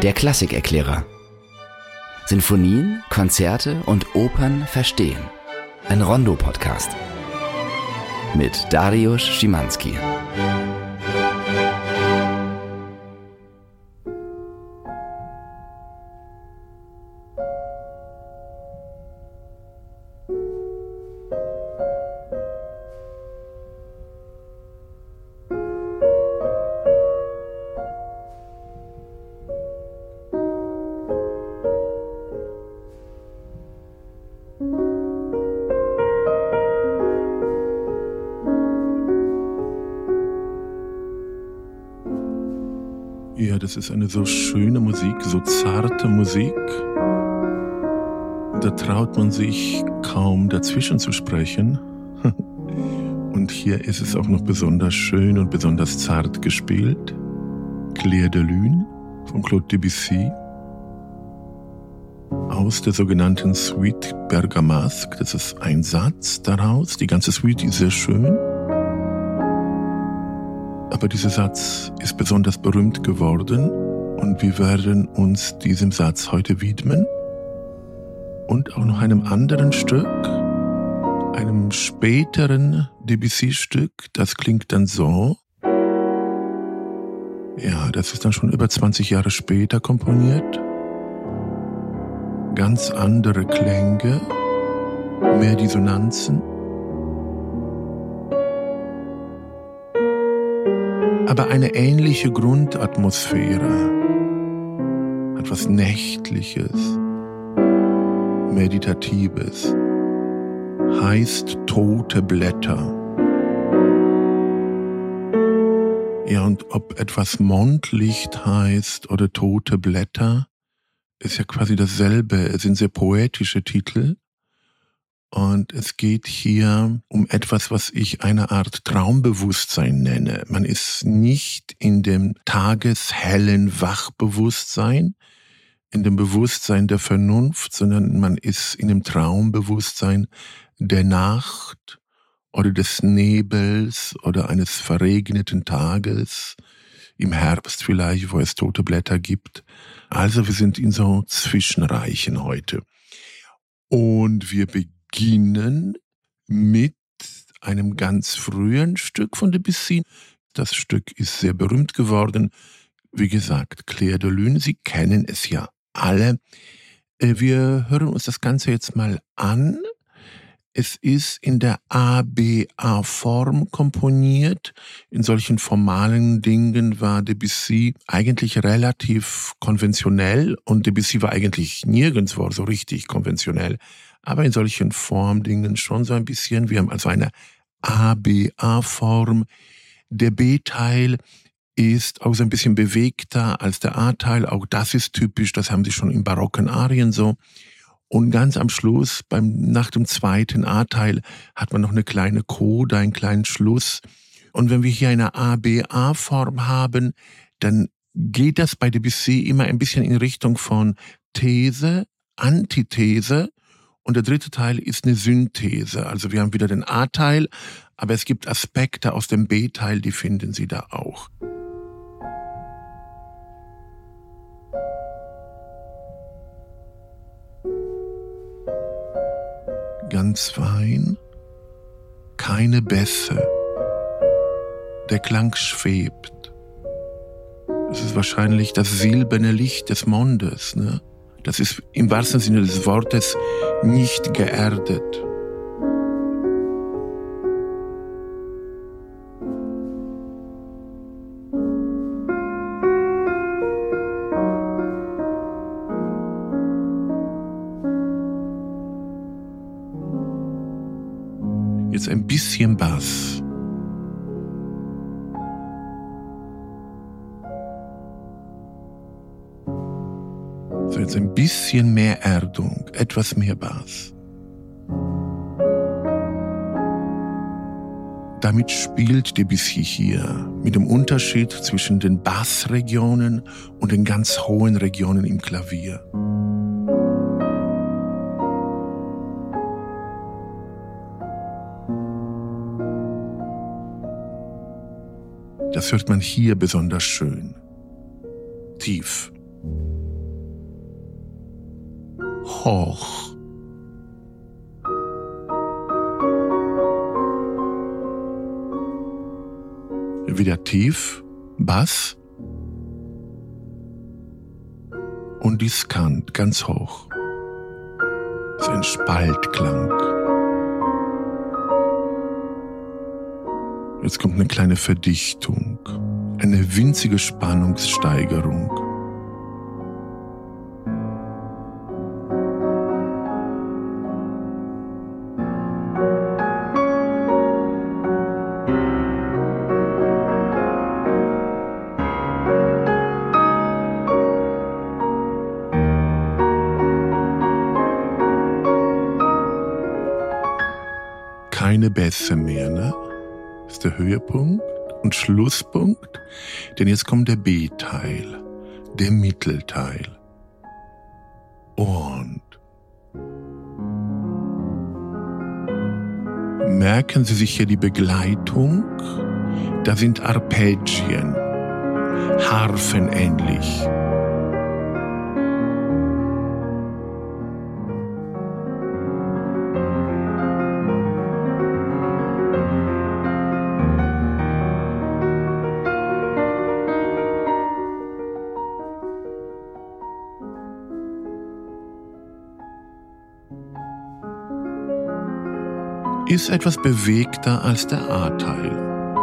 Der Klassikerklärer. Sinfonien, Konzerte und Opern verstehen. Ein Rondo-Podcast. Mit Dariusz Szymanski. Ja, das ist eine so schöne Musik, so zarte Musik. Da traut man sich kaum dazwischen zu sprechen. Und hier ist es auch noch besonders schön und besonders zart gespielt. Clair de Lune von Claude Debussy aus der sogenannten Suite Bergamasque. Das ist ein Satz daraus. Die ganze Suite ist sehr schön. Aber dieser Satz ist besonders berühmt geworden und wir werden uns diesem Satz heute widmen und auch noch einem anderen Stück, einem späteren Debussy-Stück, das klingt dann so. Ja, das ist dann schon über 20 Jahre später komponiert. Ganz andere Klänge, mehr Dissonanzen. Aber eine ähnliche Grundatmosphäre, etwas Nächtliches, Meditatives, heißt Tote Blätter. Ja, und ob etwas Mondlicht heißt oder Tote Blätter, ist ja quasi dasselbe. Es sind sehr poetische Titel. Und es geht hier um etwas, was ich eine Art Traumbewusstsein nenne. Man ist nicht in dem tageshellen Wachbewusstsein, in dem Bewusstsein der Vernunft, sondern man ist in dem Traumbewusstsein der Nacht oder des Nebels oder eines verregneten Tages, im Herbst vielleicht, wo es tote Blätter gibt. Also wir sind in so Zwischenreichen heute. Und wir beginnen mit einem ganz frühen Stück von Debussy. Das Stück ist sehr berühmt geworden. Wie gesagt, Clair de Lune, Sie kennen es ja alle. Wir hören uns das Ganze jetzt mal an. Es ist in der ABA-Form komponiert. In solchen formalen Dingen war Debussy eigentlich relativ konventionell und Debussy war eigentlich nirgendwo so richtig konventionell. Aber in solchen Formdingen schon so ein bisschen. Wir haben also eine ABA-Form. Der B-Teil ist auch so ein bisschen bewegter als der A-Teil. Auch das ist typisch, das haben sie schon in barocken Arien so. Und ganz am Schluss, nach dem zweiten A-Teil, hat man noch eine kleine Coda, einen kleinen Schluss. Und wenn wir hier eine ABA-Form haben, dann geht das bei Debussy immer ein bisschen in Richtung von These, Antithese. Und der dritte Teil ist eine Synthese. Also wir haben wieder den A-Teil, aber es gibt Aspekte aus dem B-Teil, die finden Sie da auch. Ganz fein, keine Bässe. Der Klang schwebt. Es ist wahrscheinlich das silberne Licht des Mondes, ne? Das ist im wahrsten Sinne des Wortes nicht geerdet. Jetzt ein bisschen Bass. So, jetzt ein bisschen mehr Erdung, etwas mehr Bass. Damit spielt Debussy hier mit dem Unterschied zwischen den Bassregionen und den ganz hohen Regionen im Klavier. Das hört man hier besonders schön. Tief. hoch. Wieder tief, Bass und diskant, ganz hoch. So ein Spaltklang. Jetzt kommt eine kleine Verdichtung, eine winzige Spannungssteigerung. Keine Bässe mehr, ne? Das ist der Höhepunkt und Schlusspunkt, denn jetzt kommt der B-Teil, der Mittelteil. Und merken Sie sich hier die Begleitung, da sind Arpeggien, harfenähnlich. Ist etwas bewegter als der A-Teil.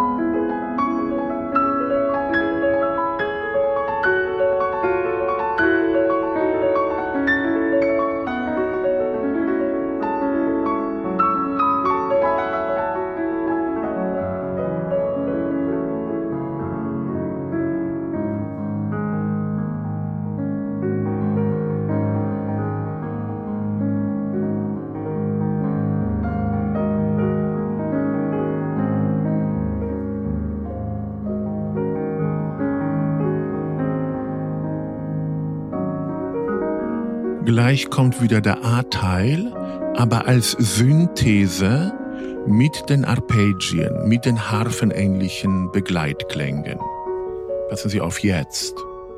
Gleich kommt wieder der A-Teil, aber als Synthese mit den Arpeggien, mit den harfenähnlichen Begleitklängen. Passen Sie auf jetzt.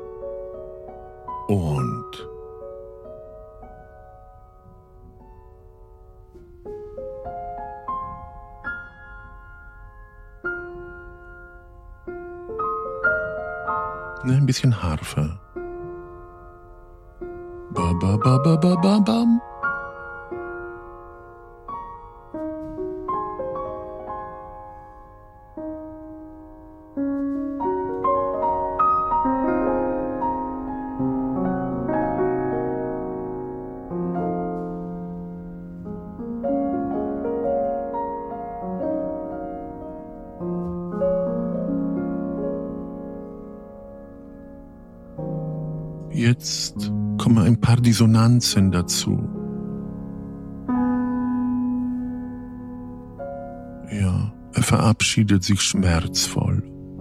Und ein bisschen Harfe. Ba ba ba ba ba ba bam. Jetzt kommen ein paar Dissonanzen dazu. Ja, er verabschiedet sich schmerzvoll.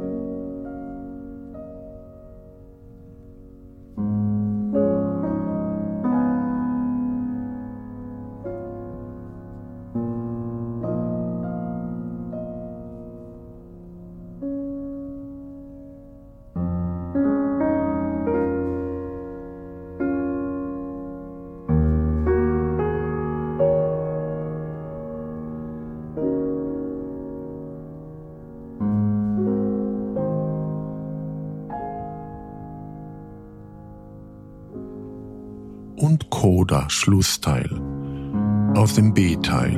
Und Coda, Schlussteil, aus dem B-Teil.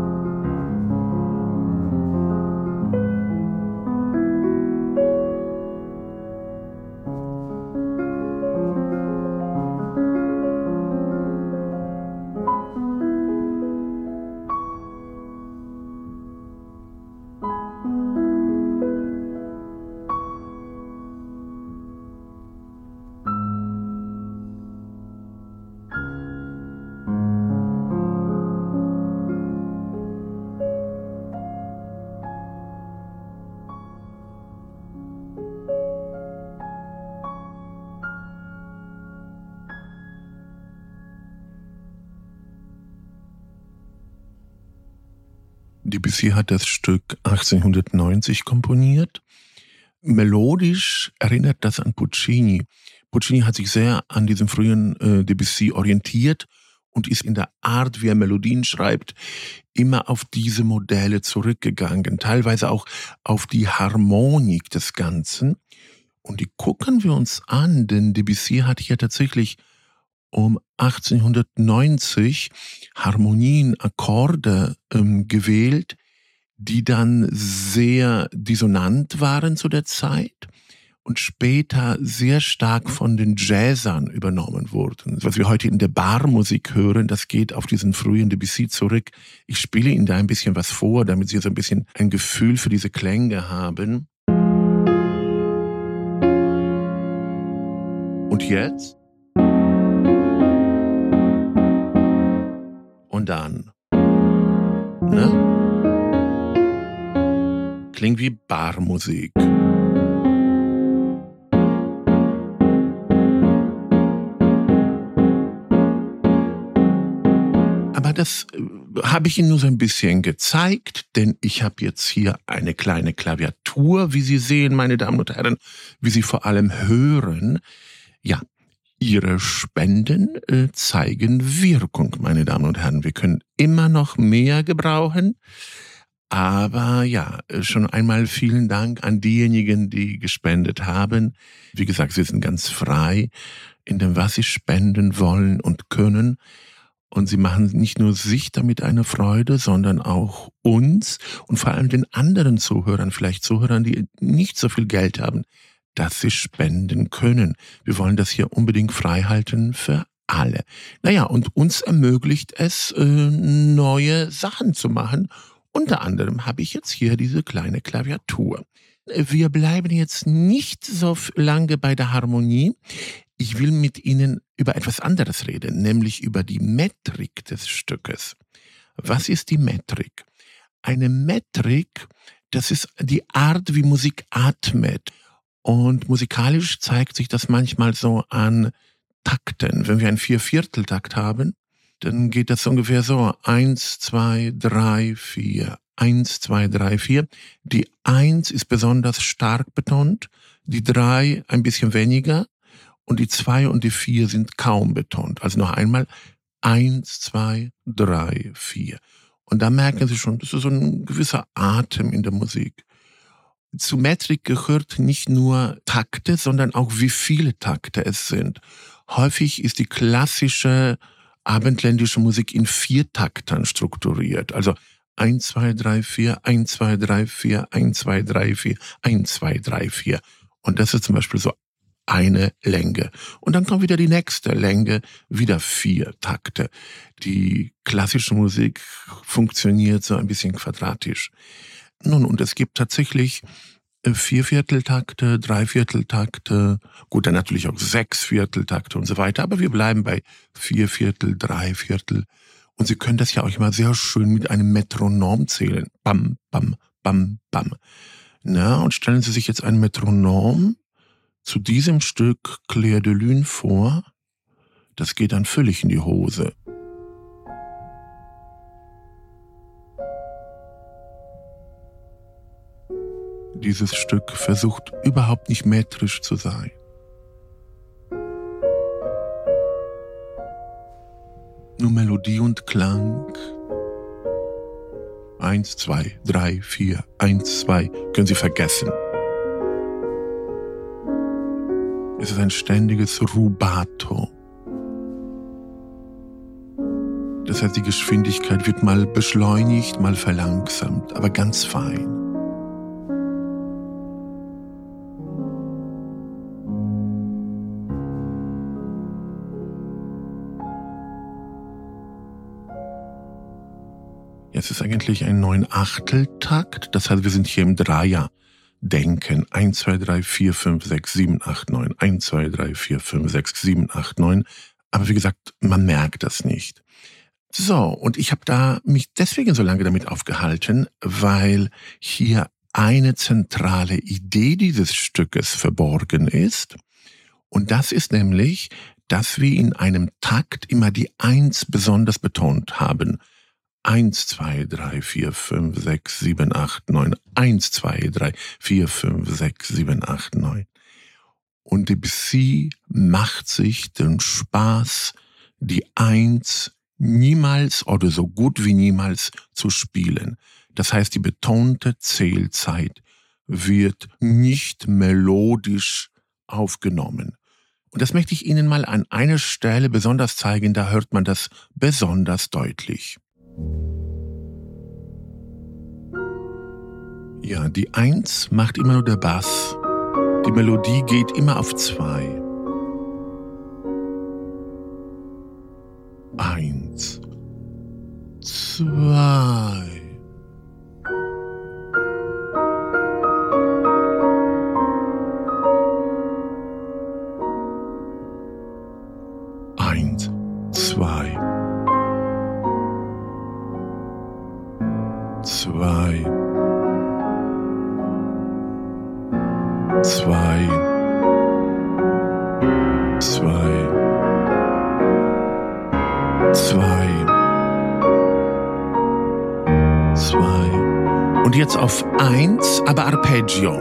Debussy hat das Stück 1890 komponiert. Melodisch erinnert das an Puccini. Puccini hat sich sehr an diesem frühen Debussy orientiert und ist in der Art, wie er Melodien schreibt, immer auf diese Modelle zurückgegangen, teilweise auch auf die Harmonik des Ganzen. Und die gucken wir uns an, denn Debussy hat hier tatsächlich um 1890 Harmonien, Akkorde gewählt, die dann sehr dissonant waren zu der Zeit und später sehr stark von den Jazzern übernommen wurden. Was wir heute in der Barmusik hören, das geht auf diesen frühen Debussy zurück. Ich spiele Ihnen da ein bisschen was vor, damit Sie so ein bisschen ein Gefühl für diese Klänge haben. Und jetzt? Und dann? Ne? Klingt wie Barmusik. Aber das habe ich Ihnen nur so ein bisschen gezeigt, denn ich habe jetzt hier eine kleine Klaviatur, wie Sie sehen, meine Damen und Herren, wie Sie vor allem hören. Ja, Ihre Spenden zeigen Wirkung, meine Damen und Herren. Wir können immer noch mehr gebrauchen. Aber ja, schon einmal vielen Dank an diejenigen, die gespendet haben. Wie gesagt, Sie sind ganz frei in dem, was Sie spenden wollen und können. Und Sie machen nicht nur sich damit eine Freude, sondern auch uns und vor allem den anderen Zuhörern, vielleicht Zuhörern, die nicht so viel Geld haben, dass sie spenden können. Wir wollen das hier unbedingt frei halten für alle. Naja, und uns ermöglicht es, neue Sachen zu machen. Unter anderem habe ich jetzt hier diese kleine Klaviatur. Wir bleiben jetzt nicht so lange bei der Harmonie. Ich will mit Ihnen über etwas anderes reden, nämlich über die Metrik des Stückes. Was ist die Metrik? Eine Metrik, das ist die Art, wie Musik atmet. Und musikalisch zeigt sich das manchmal so an Takten. Wenn wir einen Viervierteltakt haben, dann geht das ungefähr so. 1, 2, 3, 4. 1, 2, 3, 4. Die 1 ist besonders stark betont, die 3 ein bisschen weniger und die 2 und die 4 sind kaum betont. Also noch einmal 1, 2, 3, 4. Und da merken Sie schon, das ist so ein gewisser Atem in der Musik. Zu Metrik gehört nicht nur Takte, sondern auch wie viele Takte es sind. Häufig ist die klassische abendländische Musik in 4 Taktern strukturiert. Also 1, 2, 3, 4, 1, 2, 3, 4, 1, 2, 3, 4, 1, 2, 3, 4. Und das ist zum Beispiel so eine Länge. Und dann kommt wieder die nächste Länge, wieder 4 Takte. Die klassische Musik funktioniert so ein bisschen quadratisch. Nun, und es gibt tatsächlich 4/4-Takte, 3/4-Takte, gut, dann natürlich auch 6/4-Takte und so weiter, aber wir bleiben bei 4/4, 3/4. Und Sie können das ja auch immer sehr schön mit einem Metronom zählen. Bam, bam, bam, bam. Na, und stellen Sie sich jetzt ein Metronom zu diesem Stück Clair de Lune vor. Das geht dann völlig in die Hose. Dieses Stück versucht überhaupt nicht metrisch zu sein. Nur Melodie und Klang. 1, 2, 3, 4, 1, 2, können Sie vergessen. Es ist ein ständiges Rubato. Das heißt, die Geschwindigkeit wird mal beschleunigt, mal verlangsamt, aber ganz fein. Es ist eigentlich ein 9/8-Takt, das heißt, wir sind hier im Dreier-Denken. 1, 2, 3, 4, 5, 6, 7, 8, 9. 1, 2, 3, 4, 5, 6, 7, 8, 9. Aber wie gesagt, man merkt das nicht. So, und ich habe da mich deswegen so lange damit aufgehalten, weil hier eine zentrale Idee dieses Stückes verborgen ist. Und das ist nämlich, dass wir in einem Takt immer die 1 besonders betont haben. 1, 2, 3, 4, 5, 6, 7, 8, 9. 1, 2, 3, 4, 5, 6, 7, 8, 9. Und Debussy macht sich den Spaß, die 1 niemals oder so gut wie niemals zu spielen. Das heißt, die betonte Zählzeit wird nicht melodisch aufgenommen. Und das möchte ich Ihnen mal an einer Stelle besonders zeigen, da hört man das besonders deutlich. Ja, die 1 macht immer nur der Bass. Die Melodie geht immer auf 2. 1, 2. Zwei. Und jetzt auf 1, aber Arpeggio.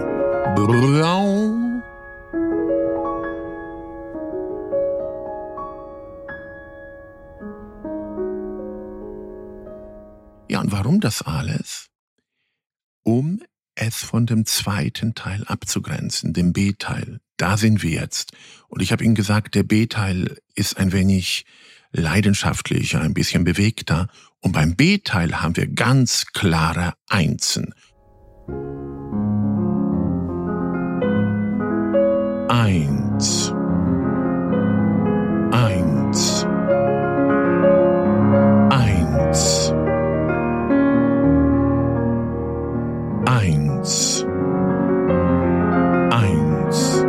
Ja, und warum das alles? Um es von dem zweiten Teil abzugrenzen, dem B-Teil. Da sind wir jetzt. Und ich habe Ihnen gesagt, der B-Teil ist ein wenig leidenschaftlicher, ein bisschen bewegter. Und beim B-Teil haben wir ganz klare Einsen. 1. 1. 1. 1. 1.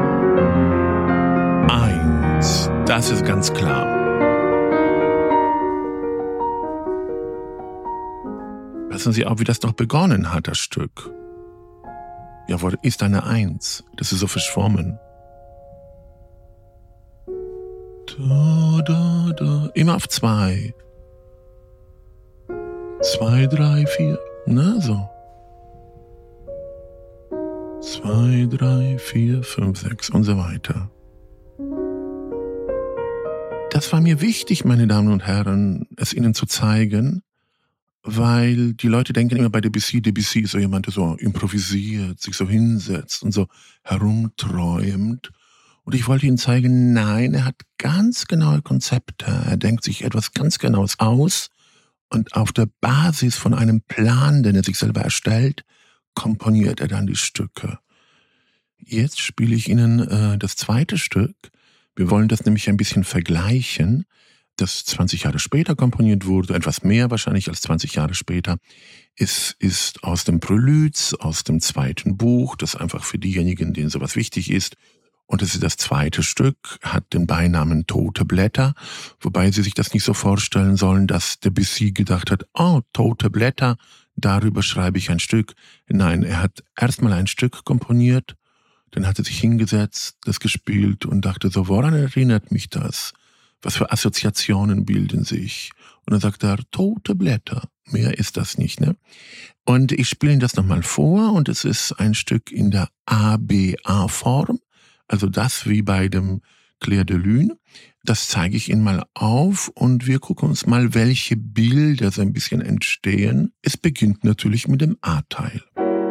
1. Das ist ganz klar. Wissen Sie auch, wie das doch begonnen hat, das Stück? Ja, wo ist eine 1? Das ist so verschwommen. Da, da, da. Immer auf 2. 2, 3, 4. Na, so. 2, 3, 4, 5, 6 und so weiter. Das war mir wichtig, meine Damen und Herren, es Ihnen zu zeigen, weil die Leute denken immer bei Debussy ist so jemand, der so improvisiert, sich so hinsetzt und so herumträumt. Und ich wollte Ihnen zeigen, nein, er hat ganz genaue Konzepte. Er denkt sich etwas ganz Genaues aus und auf der Basis von einem Plan, den er sich selber erstellt, komponiert er dann die Stücke. Jetzt spiele ich Ihnen das zweite Stück. Wir wollen das nämlich ein bisschen vergleichen, das 20 Jahre später komponiert wurde, etwas mehr wahrscheinlich als 20 Jahre später. Es ist aus dem Preludes, aus dem zweiten Buch, das einfach für diejenigen, denen sowas wichtig ist. Und es ist das zweite Stück, hat den Beinamen Tote Blätter, wobei Sie sich das nicht so vorstellen sollen, dass Debussy gedacht hat, oh, tote Blätter, darüber schreibe ich ein Stück. Nein, er hat erstmal ein Stück komponiert, dann hat er sich hingesetzt, das gespielt und dachte so, woran erinnert mich das? Was für Assoziationen bilden sich? Und dann sagt er, tote Blätter. Mehr ist das nicht, ne? Und ich spiele Ihnen das nochmal vor und es ist ein Stück in der ABA-Form, also das wie bei dem Clair de Lune. Das zeige ich Ihnen mal auf und wir gucken uns mal, welche Bilder so ein bisschen entstehen. Es beginnt natürlich mit dem A-Teil.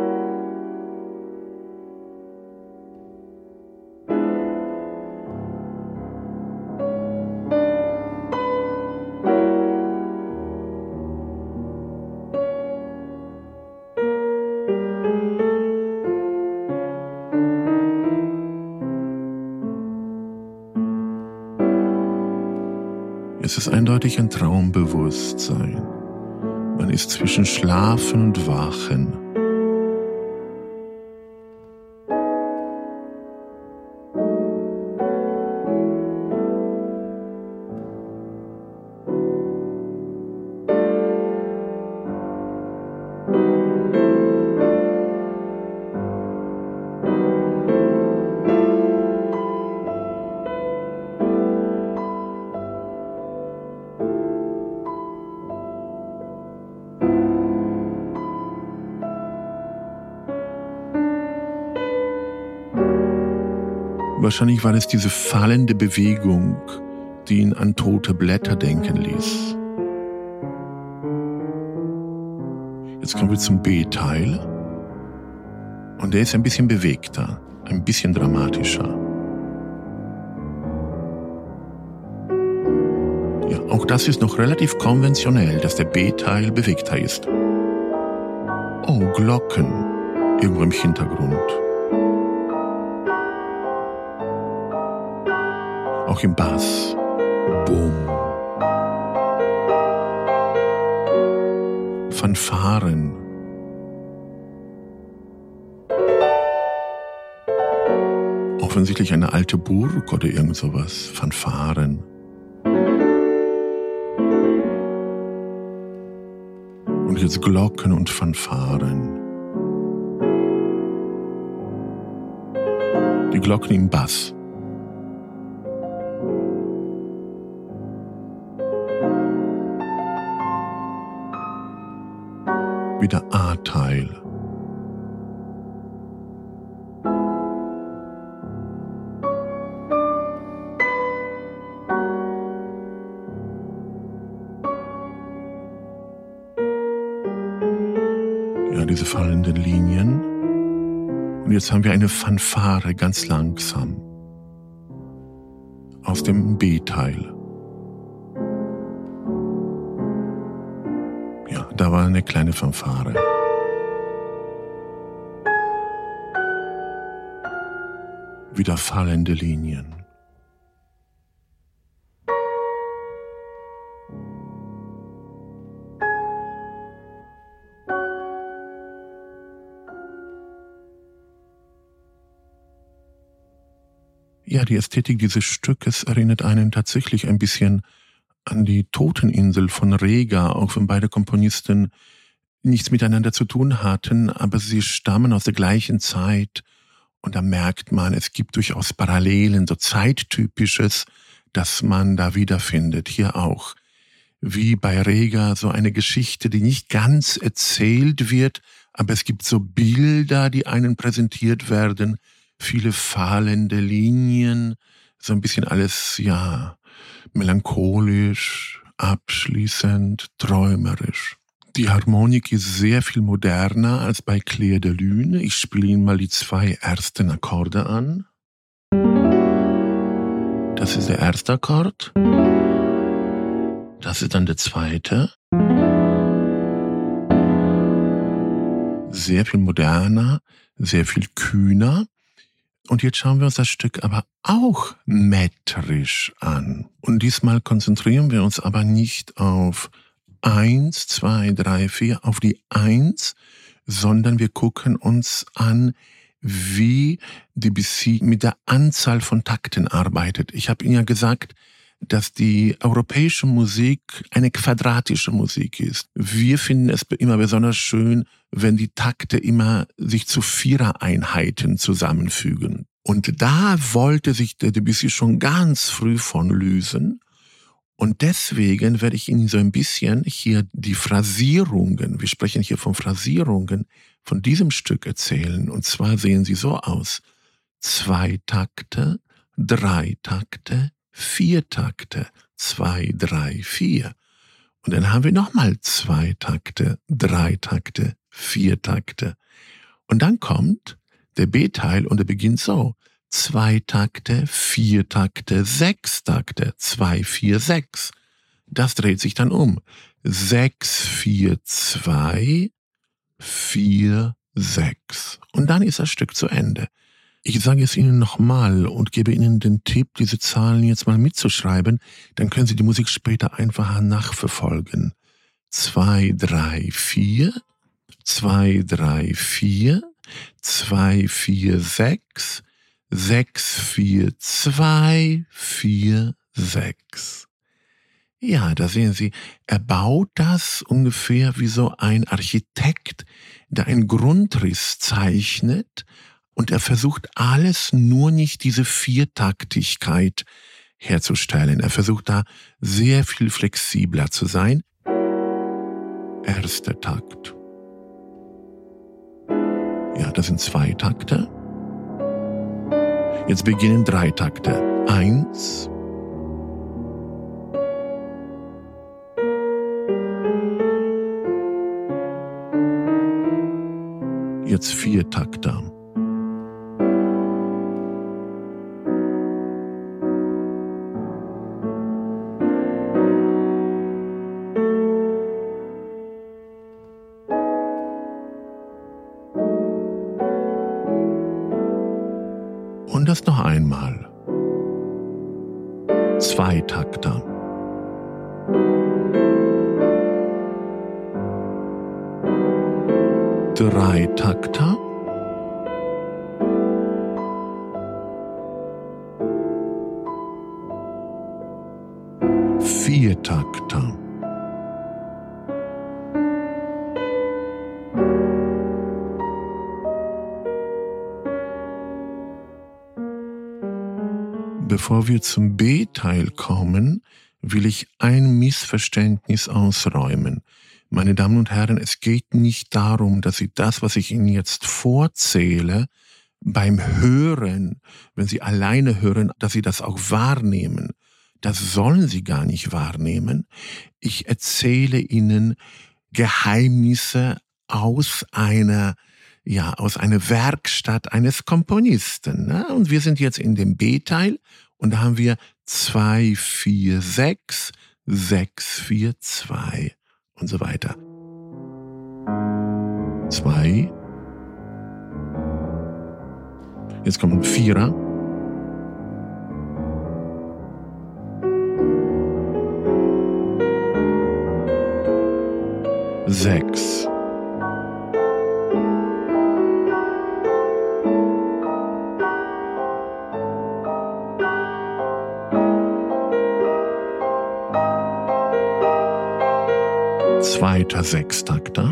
Es ist eindeutig ein Traumbewusstsein. Man ist zwischen Schlafen und Wachen. Wahrscheinlich war es diese fallende Bewegung, die ihn an tote Blätter denken ließ. Jetzt kommen wir zum B-Teil. Und der ist ein bisschen bewegter, ein bisschen dramatischer. Ja, auch das ist noch relativ konventionell, dass der B-Teil bewegter ist. Oh, Glocken irgendwo im Hintergrund. Auch im Bass. Boom. Fanfaren. Offensichtlich eine alte Burg oder irgend sowas. Fanfaren. Und jetzt Glocken und Fanfaren. Die Glocken im Bass. Wieder A-Teil. Ja, diese fallenden Linien. Und jetzt haben wir eine Fanfare ganz langsam. Aus dem B-Teil. Ja, da war eine kleine Fanfare. Wieder fallende Linien. Ja, die Ästhetik dieses Stückes erinnert einen tatsächlich ein bisschen an die Toteninsel von Rega, auch wenn beide Komponisten nichts miteinander zu tun hatten, aber sie stammen aus der gleichen Zeit und da merkt man, es gibt durchaus Parallelen, so Zeittypisches, das man da wiederfindet, hier auch. Wie bei Rega so eine Geschichte, die nicht ganz erzählt wird, aber es gibt so Bilder, die einen präsentiert werden, viele fallende Linien, so ein bisschen alles, ja, melancholisch, abschließend, träumerisch. Die Harmonik ist sehr viel moderner als bei Clair de Lune. Ich spiele Ihnen mal die 2 ersten Akkorde an. Das ist der erste Akkord. Das ist dann der zweite. Sehr viel moderner, sehr viel kühner. Und jetzt schauen wir uns das Stück aber auch metrisch an. Und diesmal konzentrieren wir uns aber nicht auf 1, 2, 3, 4, auf die 1, sondern wir gucken uns an, wie Debussy mit der Anzahl von Takten arbeitet. Ich habe Ihnen ja gesagt, dass die europäische Musik eine quadratische Musik ist. Wir finden es immer besonders schön, wenn die Takte immer sich zu Vierereinheiten zusammenfügen. Und da wollte sich der Debussy schon ganz früh von lösen. Und deswegen werde ich Ihnen so ein bisschen hier die Phrasierungen, wir sprechen hier von Phrasierungen, von diesem Stück erzählen. Und zwar sehen sie so aus: 2 Takte, 3 Takte, 4 Takte, 2, 3, 4. Und dann haben wir nochmal 2 Takte, 3 Takte, 4 Takte. Und dann kommt der B-Teil und er beginnt so: 2 Takte, 4 Takte, 6 Takte, 2, 4, 6. Das dreht sich dann um. 6, 4, 2, 4, 6. Und dann ist das Stück zu Ende. Ich sage es Ihnen nochmal und gebe Ihnen den Tipp, diese Zahlen jetzt mal mitzuschreiben, dann können Sie die Musik später einfacher nachverfolgen. 2, 3, 4, 2, 3, 4, 2, 4, 6, 6, 4, 2, 4, 6. Ja, da sehen Sie, er baut das ungefähr wie so ein Architekt, der einen Grundriss zeichnet und er versucht alles, nur nicht diese Viertaktigkeit herzustellen. Er versucht da sehr viel flexibler zu sein. Erster Takt. Ja, das sind 2 Takte. Jetzt beginnen 3 Takte. 1, 2, jetzt Viertakter. Und das noch einmal. Zweitakter. Dreitakter. Viertakter. Bevor wir zum B-Teil kommen, will ich ein Missverständnis ausräumen. Meine Damen und Herren, es geht nicht darum, dass Sie das, was ich Ihnen jetzt vorzähle, beim Hören, wenn Sie alleine hören, dass Sie das auch wahrnehmen. Das sollen Sie gar nicht wahrnehmen. Ich erzähle Ihnen Geheimnisse aus einer Werkstatt eines Komponisten. Ne? Und wir sind jetzt in dem B-Teil und da haben wir 2, 4, 6, 6, 4, 2 und so weiter. 2. Jetzt kommt ein Vierer. Sechs. Zweiter Sechstakter.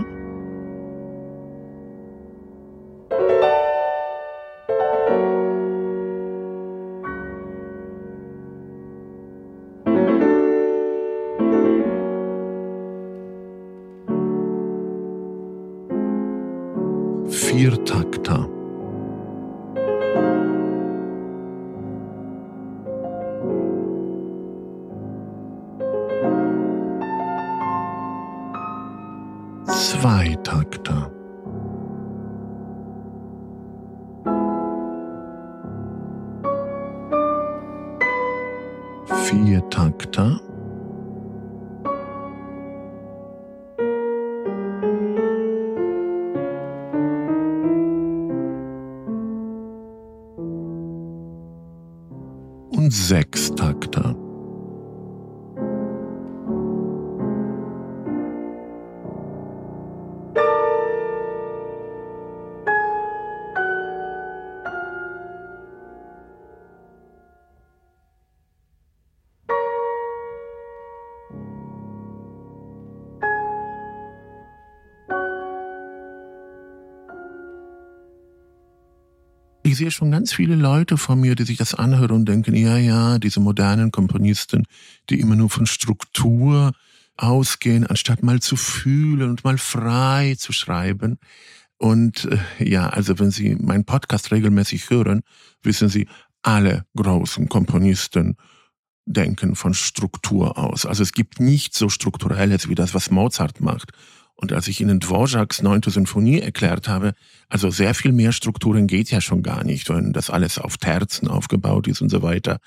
Viertakter. Zweitakter. Viertakter. Und Sechstakter. Ich sehe schon ganz viele Leute vor mir, die sich das anhören und denken, ja, diese modernen Komponisten, die immer nur von Struktur ausgehen, anstatt mal zu fühlen und mal frei zu schreiben. Und also wenn Sie meinen Podcast regelmäßig hören, wissen Sie, alle großen Komponisten denken von Struktur aus. Also es gibt nichts so Strukturelles wie das, was Mozart macht. Und als ich Ihnen Dvořáks 9. Sinfonie erklärt habe, also sehr viel mehr Strukturen geht ja schon gar nicht, wenn das alles auf Terzen aufgebaut ist und so weiter.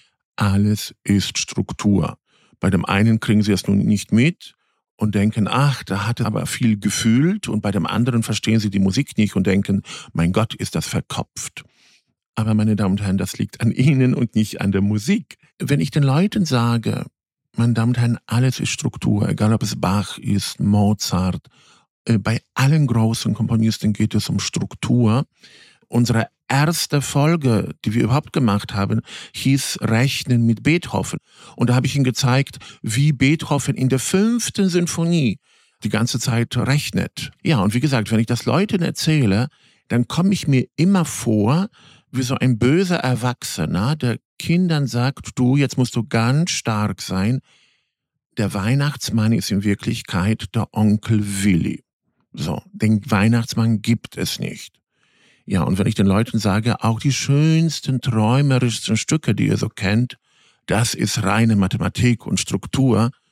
Alles ist Struktur. Bei dem einen kriegen Sie es nun nicht mit und denken, ach, da hat er aber viel gefühlt, und bei dem anderen verstehen Sie die Musik nicht und denken, mein Gott, ist das verkopft. Aber meine Damen und Herren, das liegt an Ihnen und nicht an der Musik. Wenn ich den Leuten sage, meine Damen und Herren, alles ist Struktur, egal ob es Bach ist, Mozart. Bei allen großen Komponisten geht es um Struktur. Unsere erste Folge, die wir überhaupt gemacht haben, hieß Rechnen mit Beethoven. Und da habe ich Ihnen gezeigt, wie Beethoven in der 5. Sinfonie die ganze Zeit rechnet. Ja, und wie gesagt, wenn ich das Leuten erzähle, dann komme ich mir immer vor wie so ein böser Erwachsener, der Kindern sagt, du, jetzt musst du ganz stark sein. Der Weihnachtsmann ist in Wirklichkeit der Onkel Willi. So, den Weihnachtsmann gibt es nicht. Ja, und wenn ich den Leuten sage, auch die schönsten, träumerischsten Stücke, die ihr so kennt, das ist reine Mathematik und Struktur,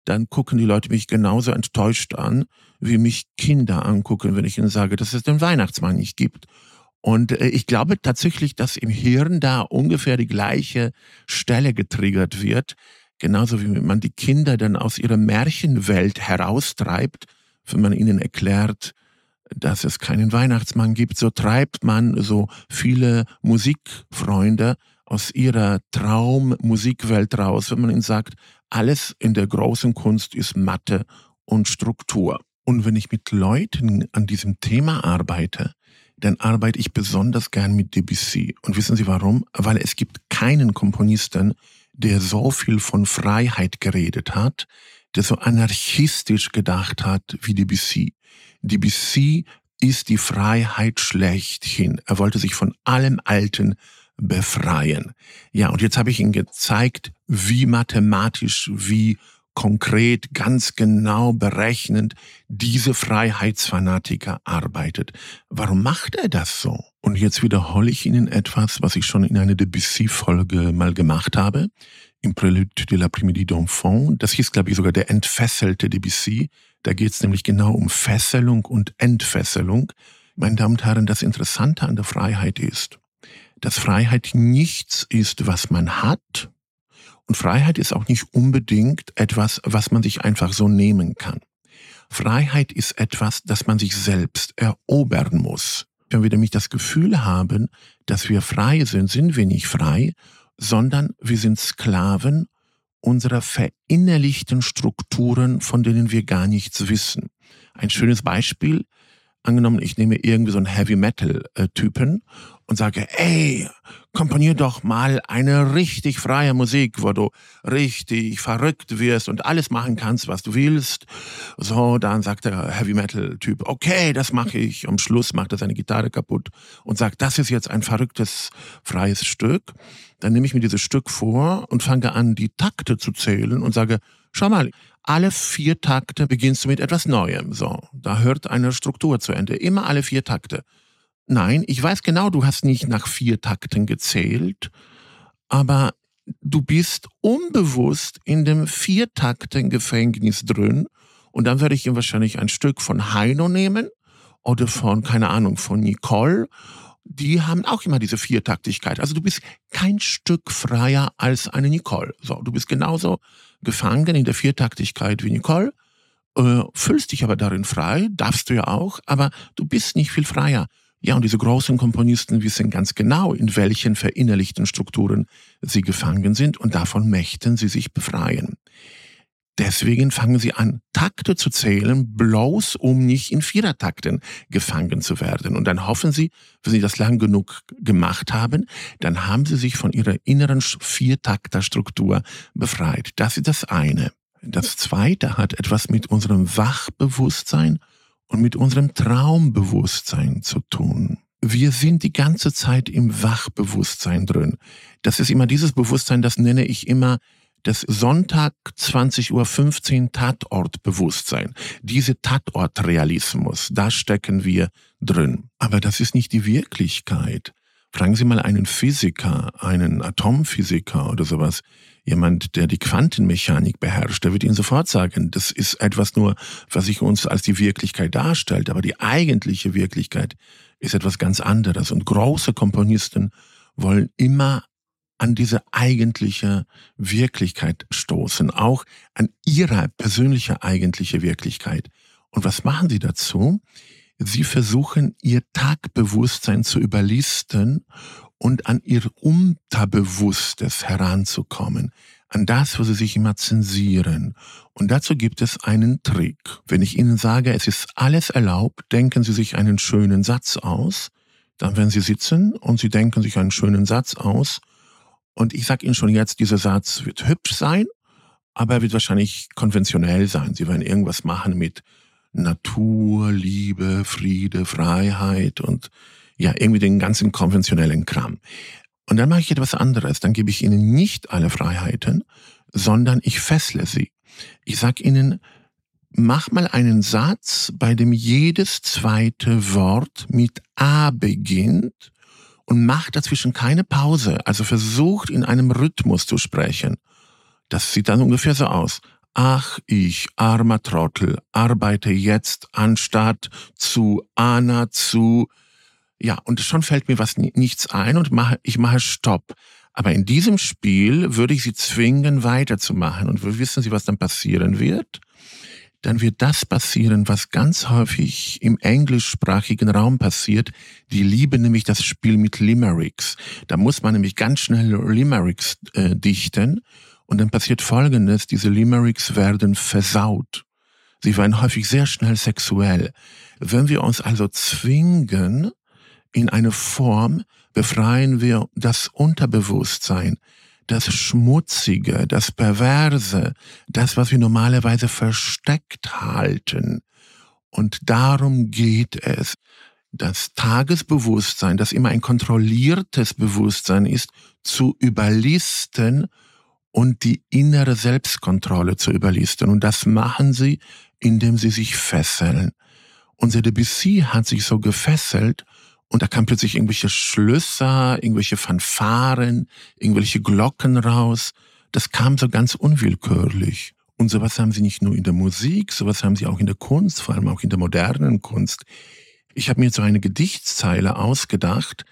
dann gucken die Leute mich genauso enttäuscht an, wie mich Kinder angucken, wenn ich ihnen sage, dass es den Weihnachtsmann nicht gibt. Und ich glaube tatsächlich, dass im Hirn da ungefähr die gleiche Stelle getriggert wird. Genauso wie man die Kinder dann aus ihrer Märchenwelt heraustreibt, wenn man ihnen erklärt, dass es keinen Weihnachtsmann gibt, so treibt man so viele Musikfreunde aus ihrer Traummusikwelt raus, wenn man ihnen sagt, alles in der großen Kunst ist Mathe und Struktur. Und wenn ich mit Leuten an diesem Thema arbeite, dann arbeite ich besonders gern mit Debussy. Und wissen Sie warum? Weil es gibt keinen Komponisten, der so viel von Freiheit geredet hat, der so anarchistisch gedacht hat wie Debussy. Debussy ist die Freiheit schlechthin. Er wollte sich von allem Alten befreien. Ja, und jetzt habe ich Ihnen gezeigt, wie mathematisch, wie konkret, ganz genau berechnend diese Freiheitsfanatiker arbeitet. Warum macht er das so? Und jetzt wiederhole ich Ihnen etwas, was ich schon in einer Debussy-Folge mal gemacht habe, im Prélude de l'après-midi d'enfant. Das hieß, glaube ich, sogar der entfesselte Debussy. Da geht es nämlich genau um Fesselung und Entfesselung. Meine Damen und Herren, das Interessante an der Freiheit ist, dass Freiheit nichts ist, was man hat. Und Freiheit ist auch nicht unbedingt etwas, was man sich einfach so nehmen kann. Freiheit ist etwas, das man sich selbst erobern muss. Wenn wir nämlich das Gefühl haben, dass wir frei sind, sind wir nicht frei, sondern wir sind Sklaven unserer verinnerlichten Strukturen, von denen wir gar nichts wissen. Ein schönes Beispiel: Angenommen, ich nehme irgendwie so einen Heavy-Metal-Typen und sage, ey, komponier doch mal eine richtig freie Musik, wo du richtig verrückt wirst und alles machen kannst, was du willst. So, dann sagt der Heavy-Metal-Typ, okay, das mache ich. Am Schluss macht er seine Gitarre kaputt und sagt, das ist jetzt ein verrücktes, freies Stück. Dann nehme ich mir dieses Stück vor und fange an, die Takte zu zählen und sage, schau mal, alle 4 Takte beginnst du mit etwas Neuem. So, da hört eine Struktur zu Ende. Immer alle 4 Takte. Nein, ich weiß genau, du hast nicht nach 4 Takten gezählt, aber du bist unbewusst in dem 4-Takten-Gefängnis drin und dann werde ich ihm wahrscheinlich ein Stück von Heino nehmen oder von, keine Ahnung, von Nicole. Die haben auch immer diese 4-Taktigkeit. Also du bist kein Stück freier als eine Nicole. So, du bist genauso gefangen in der 4-Taktigkeit wie Nicole, fühlst dich aber darin frei, darfst du ja auch, aber du bist nicht viel freier. Ja, und diese großen Komponisten wissen ganz genau, in welchen verinnerlichten Strukturen sie gefangen sind und davon möchten sie sich befreien. Deswegen fangen sie an, Takte zu zählen, bloß um nicht in 4er-Takten gefangen zu werden. Und dann hoffen sie, wenn sie das lang genug gemacht haben, dann haben sie sich von ihrer inneren 4-Takter-Struktur befreit. Das ist das eine. Das zweite hat etwas mit unserem Wachbewusstsein und mit unserem Traumbewusstsein zu tun. Wir sind die ganze Zeit im Wachbewusstsein drin. Das ist immer dieses Bewusstsein, das nenne ich immer das Sonntag 20:15 Uhr Tatortbewusstsein. Diese Tatortrealismus, da stecken wir drin. Aber das ist nicht die Wirklichkeit. Fragen Sie mal einen Physiker, einen Atomphysiker oder sowas, jemand, der die Quantenmechanik beherrscht, der wird Ihnen sofort sagen, das ist etwas nur, was sich uns als die Wirklichkeit darstellt, aber die eigentliche Wirklichkeit ist etwas ganz anderes. Und große Komponisten wollen immer an diese eigentliche Wirklichkeit stoßen, auch an ihre persönliche eigentliche Wirklichkeit. Und was machen sie dazu? Sie versuchen, ihr Tagbewusstsein zu überlisten und an ihr Unterbewusstes heranzukommen, an das, wo sie sich immer zensieren. Und dazu gibt es einen Trick. Wenn ich Ihnen sage, es ist alles erlaubt, denken Sie sich einen schönen Satz aus, dann werden Sie sitzen und Sie denken sich einen schönen Satz aus, und ich sage Ihnen schon jetzt, dieser Satz wird hübsch sein, aber er wird wahrscheinlich konventionell sein. Sie werden irgendwas machen mit Natur, Liebe, Friede, Freiheit und ja, irgendwie den ganzen konventionellen Kram. Und dann mache ich etwas anderes. Dann gebe ich Ihnen nicht alle Freiheiten, sondern ich fessle sie. Ich sage Ihnen, mach mal einen Satz, bei dem jedes zweite Wort mit A beginnt, und macht dazwischen keine Pause, also versucht in einem Rhythmus zu sprechen. Das sieht dann ungefähr so aus. ach, ich, armer Trottel, arbeite jetzt anstatt zu Anna zu... Ja, und schon fällt mir nichts ein und ich mache Stopp. Aber in diesem Spiel würde ich sie zwingen, weiterzumachen. Und wissen Sie, was dann passieren wird? Dann wird das passieren, was ganz häufig im englischsprachigen Raum passiert. Die lieben nämlich das Spiel mit Limericks. Da muss man nämlich ganz schnell Limericks dichten. Und dann passiert Folgendes, diese Limericks werden versaut. Sie werden häufig sehr schnell sexuell. Wenn wir uns also zwingen, in eine Form, befreien wir das Unterbewusstsein, das Schmutzige, das Perverse, das, was wir normalerweise versteckt halten. Und darum geht es. Das Tagesbewusstsein, das immer ein kontrolliertes Bewusstsein ist, zu überlisten und die innere Selbstkontrolle zu überlisten. Und das machen sie, indem sie sich fesseln. Unser Debussy hat sich so gefesselt, und da kamen plötzlich irgendwelche Schlösser, irgendwelche Fanfaren, irgendwelche Glocken raus. Das kam so ganz unwillkürlich. Und sowas haben sie nicht nur in der Musik, sowas haben sie auch in der Kunst, vor allem auch in der modernen Kunst. Ich habe mir so eine Gedichtszeile ausgedacht,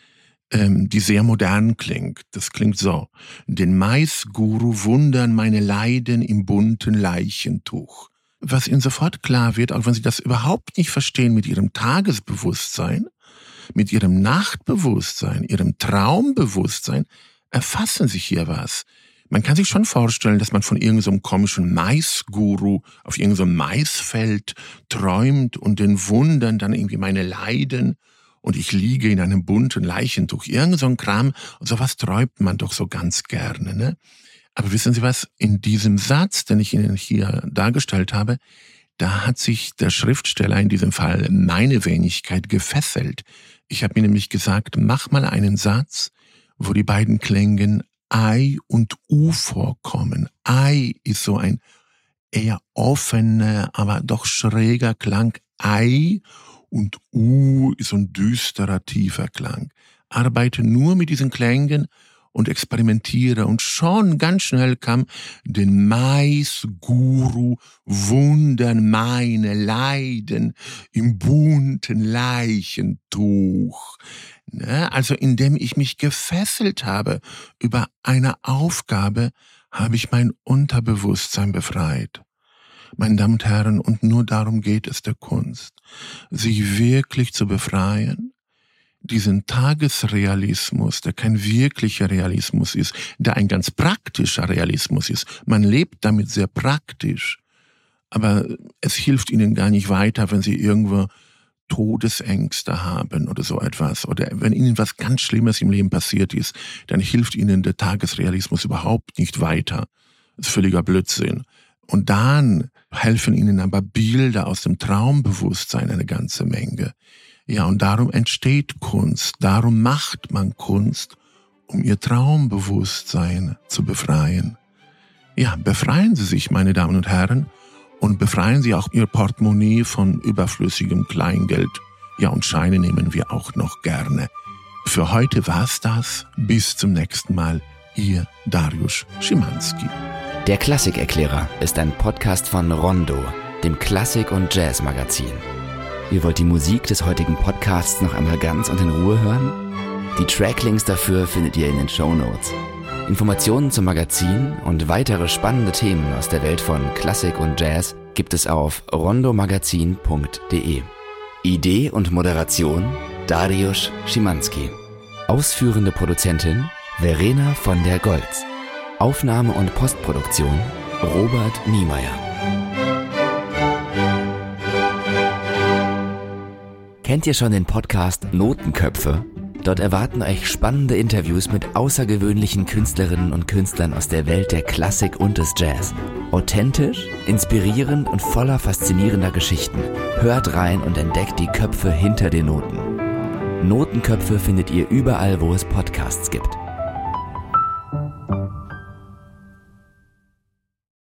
die sehr modern klingt. Das klingt so: Den Maisguru wundern meine Leiden im bunten Leichentuch. Was ihnen sofort klar wird, auch wenn sie das überhaupt nicht verstehen mit ihrem Tagesbewusstsein, mit ihrem Nachtbewusstsein, ihrem Traumbewusstsein, erfassen sich hier was. Man kann sich schon vorstellen, dass man von irgendeinem komischen Maisguru auf irgendeinem Maisfeld träumt und den Wundern dann irgendwie meine Leiden und ich liege in einem bunten Leichentuch. Irgend so ein Kram, und sowas träumt man doch so ganz gerne, ne? Aber wissen Sie was? In diesem Satz, den ich Ihnen hier dargestellt habe, da hat sich der Schriftsteller, in diesem Fall meine Wenigkeit, gefesselt. Ich habe mir nämlich gesagt, mach mal einen Satz, wo die beiden Klängen Ei und U vorkommen. Ei ist so ein eher offener, aber doch schräger Klang. Ei und U ist so ein düsterer, tiefer Klang. Arbeite nur mit diesen Klängen und experimentiere. Und schon ganz schnell kam: Den Maisguru wundern meine Leiden im bunten Leichentuch. Also indem ich mich gefesselt habe über eine Aufgabe, habe ich mein Unterbewusstsein befreit. Meine Damen und Herren, und nur darum geht es der Kunst, sich wirklich zu befreien, diesen Tagesrealismus, der kein wirklicher Realismus ist, der ein ganz praktischer Realismus ist. Man lebt damit sehr praktisch, aber es hilft ihnen gar nicht weiter, wenn sie irgendwo Todesängste haben oder so etwas. Oder wenn ihnen was ganz Schlimmes im Leben passiert ist, dann hilft ihnen der Tagesrealismus überhaupt nicht weiter. Das ist völliger Blödsinn. Und dann helfen ihnen aber Bilder aus dem Traumbewusstsein eine ganze Menge. Ja, und darum entsteht Kunst, darum macht man Kunst, um ihr Traumbewusstsein zu befreien. Ja, befreien Sie sich, meine Damen und Herren, und befreien Sie auch Ihr Portemonnaie von überflüssigem Kleingeld. Ja, und Scheine nehmen wir auch noch gerne. Für heute war's das. Bis zum nächsten Mal. Ihr Dariusz Szymanski. Der Klassikerklärer ist ein Podcast von Rondo, dem Klassik- und Jazz-Magazin. Ihr wollt die Musik des heutigen Podcasts noch einmal ganz und in Ruhe hören? Die Tracklinks dafür findet ihr in den Shownotes. Informationen zum Magazin und weitere spannende Themen aus der Welt von Klassik und Jazz gibt es auf rondomagazin.de. Idee und Moderation Dariusz Szymanski. Ausführende Produzentin Verena von der Goltz. Aufnahme und Postproduktion Robert Niemeyer. Kennt ihr schon den Podcast Notenköpfe? Dort erwarten euch spannende Interviews mit außergewöhnlichen Künstlerinnen und Künstlern aus der Welt der Klassik und des Jazz. Authentisch, inspirierend und voller faszinierender Geschichten. Hört rein und entdeckt die Köpfe hinter den Noten. Notenköpfe findet ihr überall, wo es Podcasts gibt.